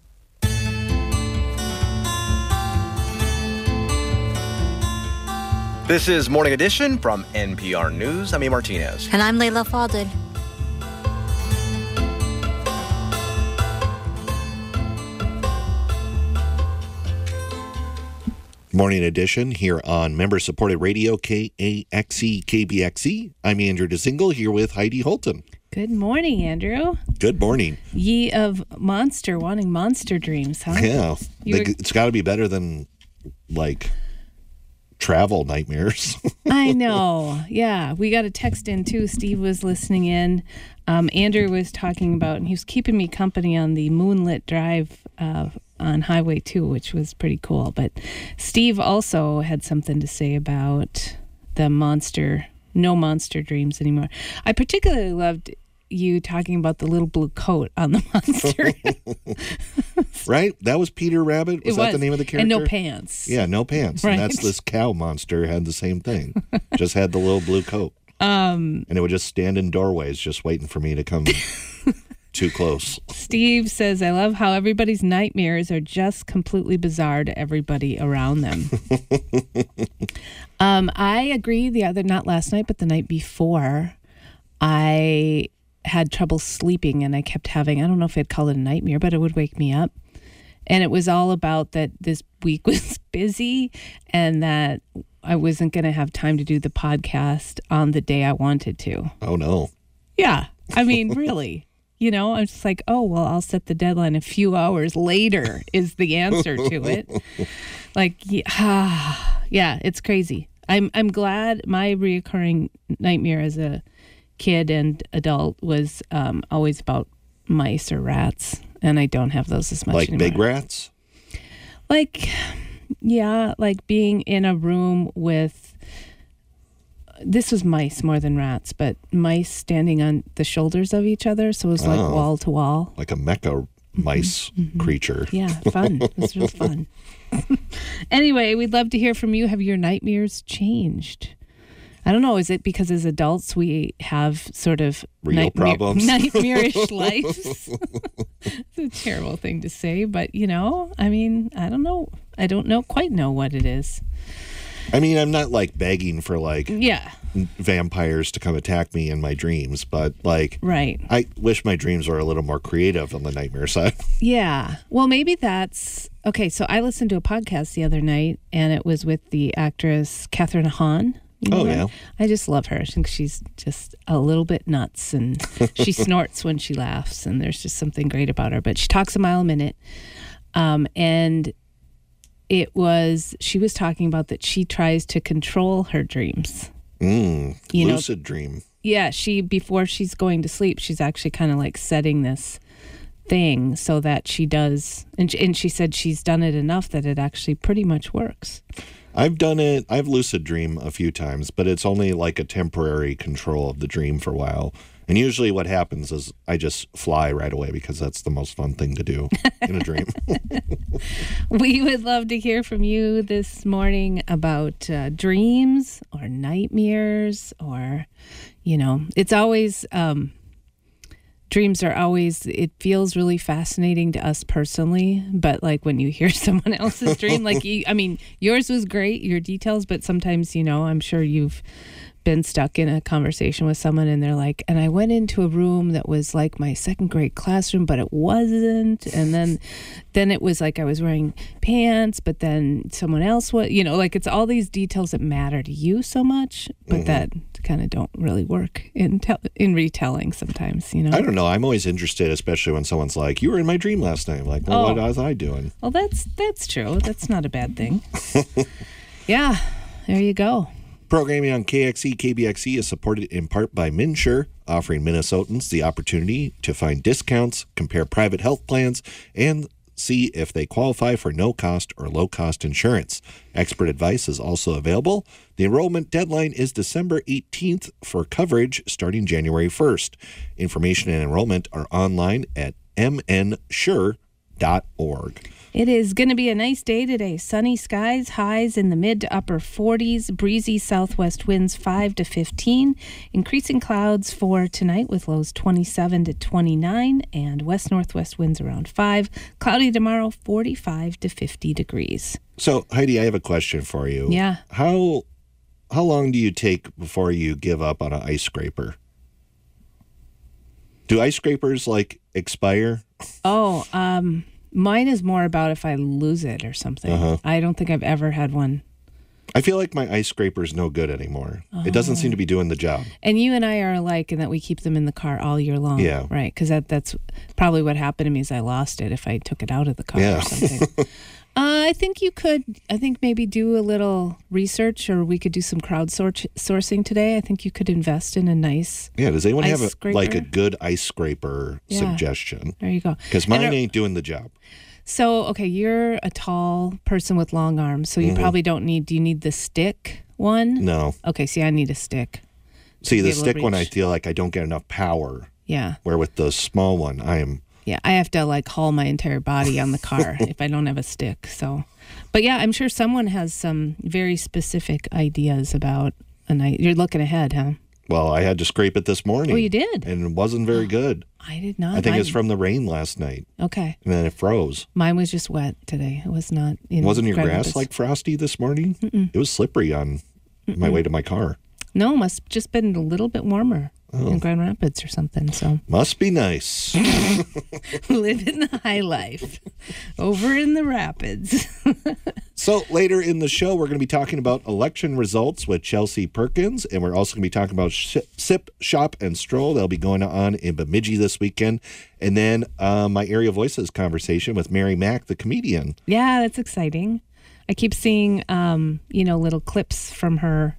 This is Morning Edition from N P R News. I'm E. Martinez. And I'm Layla Fadel. Morning Edition here on member-supported radio K A X E K B X E. I'm Andrew DeSingle here with Heidi Holton. Good morning, Andrew. Good morning. Ye of Monster wanting monster dreams, huh? Yeah, You they, were- it's got to be better than, like, travel nightmares. I know. Yeah, we got a text in too. Steve was listening in. Um, Andrew was talking about, and he was keeping me company on the moonlit drive uh, on Highway two, which was pretty cool. But Steve also had something to say about the monster, no monster dreams anymore. I particularly loved you talking about the little blue coat on the monster. Right? That was Peter Rabbit? Was It that was. the name of the character? And no pants. Yeah, no pants. Right. And that's this cow monster had the same thing. Just had the little blue coat. Um, And it would just stand in doorways just waiting for me to come too close. Steve says, I love how everybody's nightmares are just completely bizarre to everybody around them. um, I agree. The other, not last night, but the night before, I had trouble sleeping and I kept having, I don't know if I'd call it a nightmare, but it would wake me up. And it was all about that this week was busy and that I wasn't going to have time to do the podcast on the day I wanted to. Oh, no. Yeah. I mean, really. You know, I'm just like, oh, well, I'll set the deadline a few hours later is the answer to it. Like, yeah, yeah, it's crazy. I'm I'm glad my reoccurring nightmare as a kid and adult was um, always about mice or rats, and I don't have those as much Like anymore. big rats? Like, yeah, like being in a room with, this was mice more than rats, but mice standing on the shoulders of each other, so it was like Oh. wall to wall. Like a mecha mice creature. Yeah, fun. It was real fun. Anyway, we'd love to hear from you. Have your nightmares changed? I don't know. Is it because as adults we have sort of Real nightmare- problems? nightmarish lives? It's a terrible thing to say, but you know, I mean, I don't know. I don't know quite know what it is. I mean, I'm not like begging for like Yeah. vampires to come attack me in my dreams, but like, Right. I wish my dreams were a little more creative on the nightmare side. Yeah. Well, maybe that's okay. So I listened to a podcast the other night, and it was with the actress Catherine Hahn. You know Oh, her? yeah. I just love her. I think she's just a little bit nuts, and she snorts when she laughs, and there's just something great about her. But she talks a mile a minute, um, and it was she was talking about that she tries to control her dreams. Mm, You know- lucid dream. Yeah, she before she's going to sleep, she's actually kind of like setting this thing so that she does, and she, and she said she's done it enough that it actually pretty much works. I've done it. I've lucid dream a few times, but it's only like a temporary control of the dream for a while. And usually what happens is I just fly right away because that's the most fun thing to do in a dream. We would love to hear from you this morning about uh, dreams or nightmares, or, you know, it's always, um, dreams are always, it feels really fascinating to us personally, but like when you hear someone else's dream, like, you, I mean, yours was great, your details, but sometimes, you know, I'm sure you've been stuck in a conversation with someone and they're like, and I went into a room that was like my second grade classroom, but it wasn't. And then then it was like I was wearing pants, but then someone else was, you know, like it's all these details that matter to you so much, but mm-hmm. that kind of don't really work in te- in retelling sometimes, you know. I don't know. I'm always interested, especially when someone's like, you were in my dream last night. I'm like, well, oh. what was I doing? Well, that's that's true. That's not a bad thing. Yeah, there you go. Programming on K X E, K B X E is supported in part by MNsure, offering Minnesotans the opportunity to find discounts, compare private health plans, and see if they qualify for no-cost or low-cost insurance. Expert advice is also available. The enrollment deadline is December eighteenth for coverage starting January first. Information and enrollment are online at m n sure dot org. It is going to be a nice day today. Sunny skies, highs in the mid to upper forties, breezy southwest winds five to fifteen, increasing clouds for tonight with lows twenty-seven to twenty-nine, and west-northwest winds around five. Cloudy tomorrow, forty-five to fifty degrees. So, Heidi, I have a question for you. Yeah. How how long do you take before you give up on an ice scraper? Do ice scrapers, like, expire? Oh, um... mine is more about if I lose it or something. Uh-huh. I don't think I've ever had one. I feel like my ice scraper is no good anymore. Oh. It doesn't seem to be doing the job. And you and I are alike in that we keep them in the car all year long. Yeah. Right, because that, that's probably what happened to me is I lost it if I took it out of the car yeah. or something. uh, I think you could, I think maybe do a little research, or we could do some crowdsourcing today. I think you could invest in a nice Yeah, does anyone ice have a, scraper? like a good ice scraper Yeah. suggestion? There you go. Because mine And, uh, ain't doing the job. So, okay, you're a tall person with long arms, so you Mm-hmm. probably don't need, do you need the stick one? No. Okay, see, I need a stick. See, be the able to stick one, I reach. feel like I don't get enough power. Yeah. Where with the small one, I am... Yeah, I have to like haul my entire body on the car if I don't have a stick. So, but yeah, I'm sure someone has some very specific ideas about a night. You're looking ahead, huh? Well, I had to scrape it this morning. Oh, you did? And it wasn't very good. I did not. I think Mine- it's from the rain last night. Okay. And then it froze. Mine was just wet today. It was not. In Wasn't your Grand grass Rapids. like frosty this morning? Mm-mm. It was slippery on my Mm-mm. way to my car. No, must have just been a little bit warmer Oh. in Grand Rapids or something. So Must be nice. living the high life over in the rapids. So later in the show, we're going to be talking about election results with Chelsea Perkins, and we're also going to be talking about sh- Sip, Shop, and Stroll. They'll be going on in Bemidji this weekend. And then uh, my Area Voices conversation with Mary Mack, the comedian. Yeah, that's exciting. I keep seeing, um, you know, little clips from her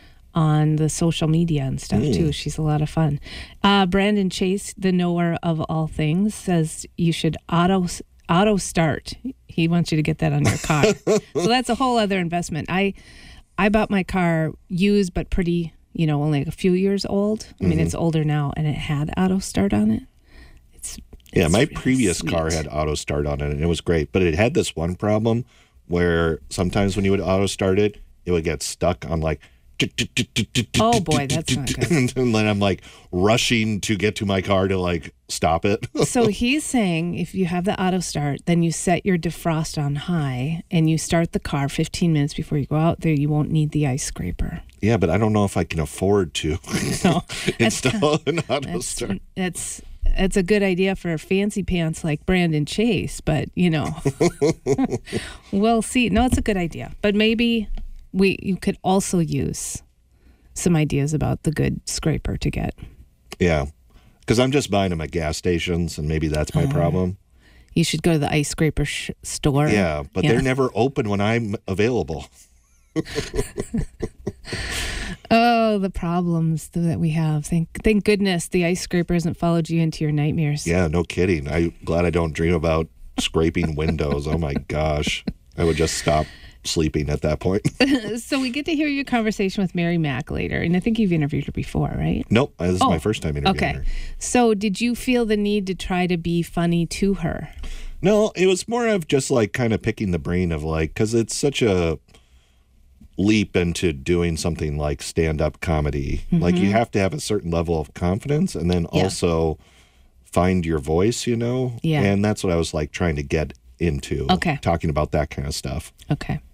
on the social media and stuff, Mm. too. She's a lot of fun. Uh, Brandon Chase, the knower of all things, says you should auto auto start. He wants you to get that on your car. So that's a whole other investment. I I bought my car used, but pretty, you know, only a few years old. I mean, Mhm. it's older now, and it had auto start on it. It's Yeah, it's my really previous sweet. car had auto start on it, and it was great. But it had this one problem where sometimes when you would auto start it, it would get stuck on like. Oh boy, that's not good. And then I'm like rushing to get to my car to like stop it. So he's saying if you have the auto start, then you set your defrost on high and you start the car fifteen minutes before you go out there, you won't need the ice scraper. Yeah, but I don't know if I can afford to No, install an auto That's, start. that's, that's a good idea for fancy pants like Brandon Chase, but you know, we'll see. No, it's a good idea, but maybe we you could also use some ideas about the good scraper to get. Yeah, because I'm just buying them at gas stations, and maybe that's my Uh, problem. You should go to the ice scraper sh- store. Yeah, but they're never open when I'm available. Oh, the problems that we have. Thank thank goodness the ice scraper hasn't followed you into your nightmares. Yeah, no kidding. I'm glad I don't dream about scraping windows. Oh my gosh. I would just stop sleeping at that point. So we get to hear your conversation with Mary Mack later, and I think you've interviewed her before, right? Nope, this is Oh, my first time interviewing okay. her. So did you feel the need to try to be funny to her? No, it was more of just like kind of picking the brain of like, because it's such a leap into doing something like stand-up comedy. Like you Mhm. have to have a certain level of confidence and then Yeah. also find your voice, you know? Yeah. And that's what I was like trying to get into. Okay. Talking about that kind of stuff. Okay.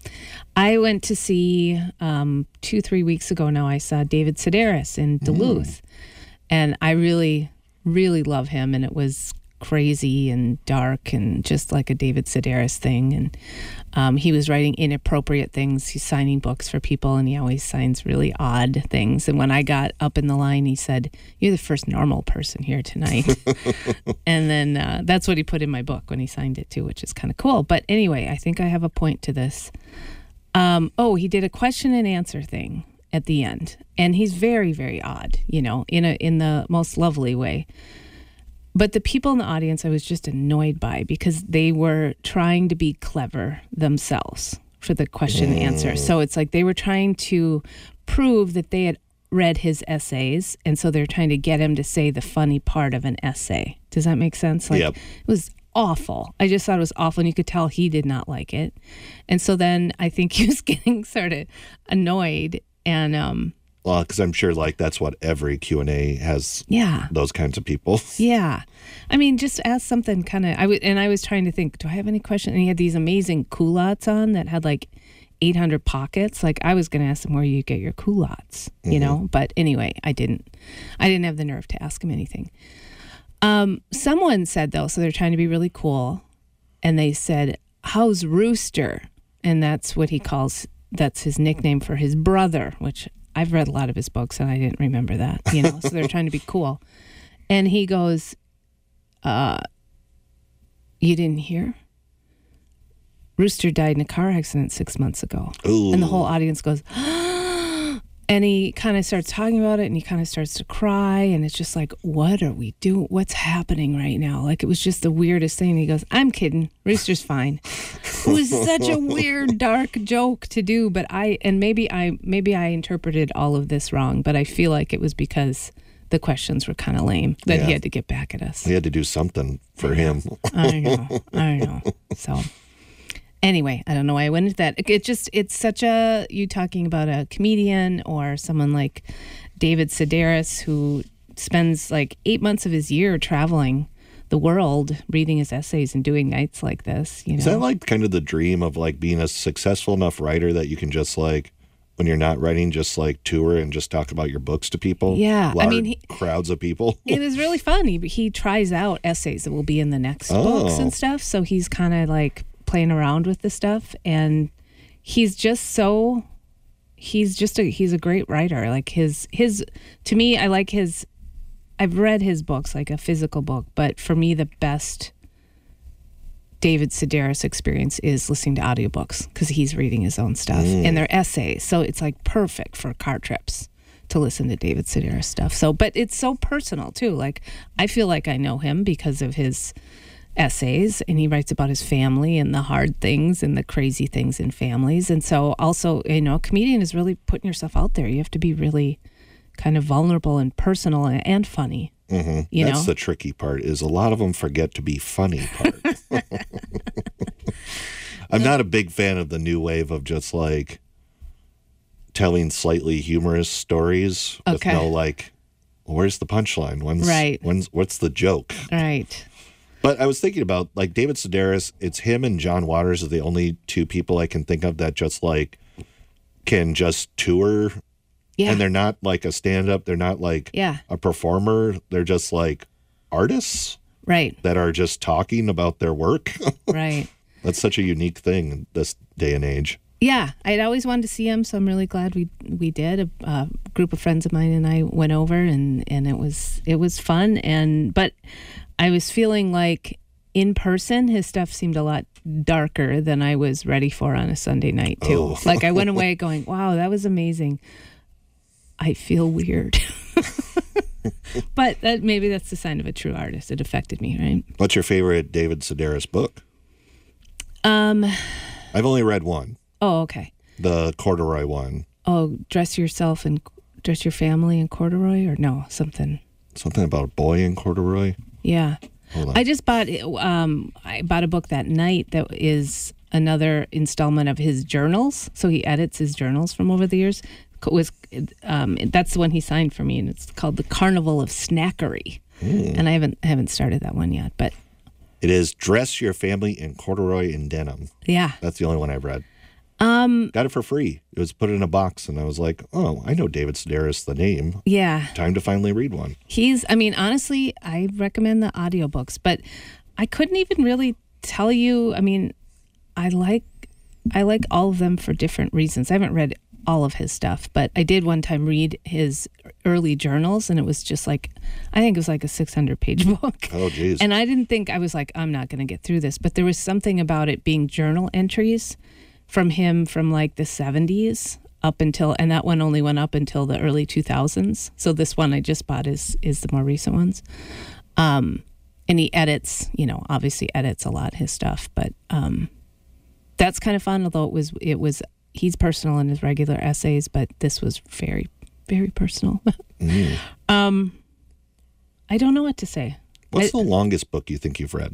I went to see, um, two, three weeks ago now, I saw David Sedaris in Duluth. Mm. And I really, really love him. And it was crazy and dark and just like a David Sedaris thing. And um, he was writing inappropriate things. He's signing books for people, and he always signs really odd things. And when I got up in the line, he said, "You're the first normal person here tonight." And then uh, that's what he put in my book when he signed it too, which is kind of cool. But anyway, I think I have a point to this. Um, oh, he did a question and answer thing at the end. And he's very, very odd, you know, in a in the most lovely way. But the people in the audience I was just annoyed by because they were trying to be clever themselves for the question and answer. So it's like they were trying to prove that they had read his essays, and so they're trying to get him to say the funny part of an essay. Does that make sense? Like, yep. It was awful. I just thought it was awful, and you could tell he did not like it. And so then I think he was getting sort of annoyed, and um well, because I'm sure like that's what every Q and A has. Yeah, those kinds of people. Yeah, I mean, just ask something kind of. I w- and I was trying to think, do I have any questions? And he had these amazing culottes on that had like eight hundred pockets. Like I was going to ask him where you get your culottes, you mm-hmm. know. But anyway, I didn't. I didn't have the nerve to ask him anything. Um, someone said though, so they're trying to be really cool, and they said, "How's Rooster?" And that's what he calls. That's his nickname for his brother, which. I've read a lot of his books, and I didn't remember that, you know, so they're trying to be cool. And he goes, uh, you didn't hear? Rooster died in a car accident six months ago. Ooh. And the whole audience goes, and he kind of starts talking about it, and he kind of starts to cry, and it's just like, what are we doing? What's happening right now? Like, it was just the weirdest thing. And he goes, I'm kidding. Rooster's fine. It was such a weird, dark joke to do, but I, and maybe I, maybe I interpreted all of this wrong, but I feel like it was because the questions were kind of lame that yeah. he had to get back at us. He had to do something for him. I know. I know. So anyway, I don't know why I went into that. It just, it's such a, you talking about a comedian or someone like David Sedaris who spends like eight months of his year traveling the world, reading his essays and doing nights like this, you know. Is that like kind of the dream of like being a successful enough writer that you can just like, when you're not writing, just like tour and just talk about your books to people? Yeah. Large I mean, he, crowds of people. It is really fun. He, he tries out essays that will be in the next oh. books and stuff. So he's kind of like playing around with the stuff. And he's just so, he's just a, he's a great writer. Like his, his, to me, I like his, I've read his books, like a physical book, but for me, the best David Sedaris experience is listening to audiobooks because he's reading his own stuff mm. and they're essays. So it's like perfect for car trips to listen to David Sedaris stuff. So, but it's so personal too. Like I feel like I know him because of his essays, and he writes about his family and the hard things and the crazy things in families. And so also, you know, a comedian is really putting yourself out there. You have to be really kind of vulnerable and personal and funny. Mm-hmm. You That's know? the tricky part, is a lot of them forget to be funny part. I'm not a big fan of the new wave of just like telling slightly humorous stories with okay. no like, where's the punchline? When's, right. when's, what's the joke? Right. But I was thinking about like David Sedaris, it's him and John Waters are the only two people I can think of that just like can just tour. Yeah. And they're not like a stand-up. They're not like yeah. a performer. They're just like artists. Right. That are just talking about their work. Right. That's such a unique thing in this day and age. Yeah. I'd always wanted to see him, so I'm really glad we we did. A, a group of friends of mine and I went over, and, and it was it was fun. And but I was feeling like in person, his stuff seemed a lot darker than I was ready for on a Sunday night, too. Oh. Like I went away going, wow, that was amazing. I feel weird. But that, maybe that's the sign of a true artist. It affected me, right? What's your favorite David Sedaris book? Um, I've only read one. Oh, okay. The corduroy one. Oh, dress yourself and dress your family in corduroy, or no, something. Something about a boy in corduroy? Yeah. Hold on. I just bought, um, I bought a book that night that is another installment of his journals. So he edits his journals from over the years. Was um, that's the one he signed for me, and it's called The Carnival of Snackery. Mm. And I haven't haven't started that one yet, but it is Dress Your Family in Corduroy and Denim. Yeah, that's the only one I've read. Um, Got it for free. It was put in a box, and I was like, oh, I know David Sedaris, the name. Yeah. Time to finally read one. He's, I mean, honestly, I recommend the audiobooks, but I couldn't even really tell you. I mean, I like, I like all of them for different reasons. I haven't read all of his stuff, but I did one time read his early journals, and it was just like, I think it was like a six hundred page book. Oh, geez. And I didn't think, I was like, I'm not going to get through this, but there was something about it being journal entries from him from like the seventies up until, and that one only went up until the early two thousands. So this one I just bought is is the more recent ones. Um, and he edits, you know, obviously edits a lot his stuff, but um, that's kind of fun. Although it was it was he's personal in his regular essays, but this was very very personal. mm. Um, I don't know what to say. What's I, the longest book you think you've read?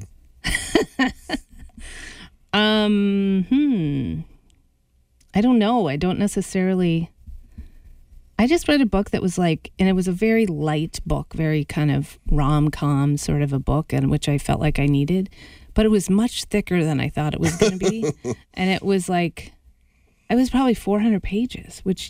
Um, hmm. I don't know. I don't necessarily. I just read a book that was like, and it was a very light book, very kind of rom-com sort of a book, and which I felt like I needed, but it was much thicker than I thought it was going to be. And it was like, it was probably four hundred pages, which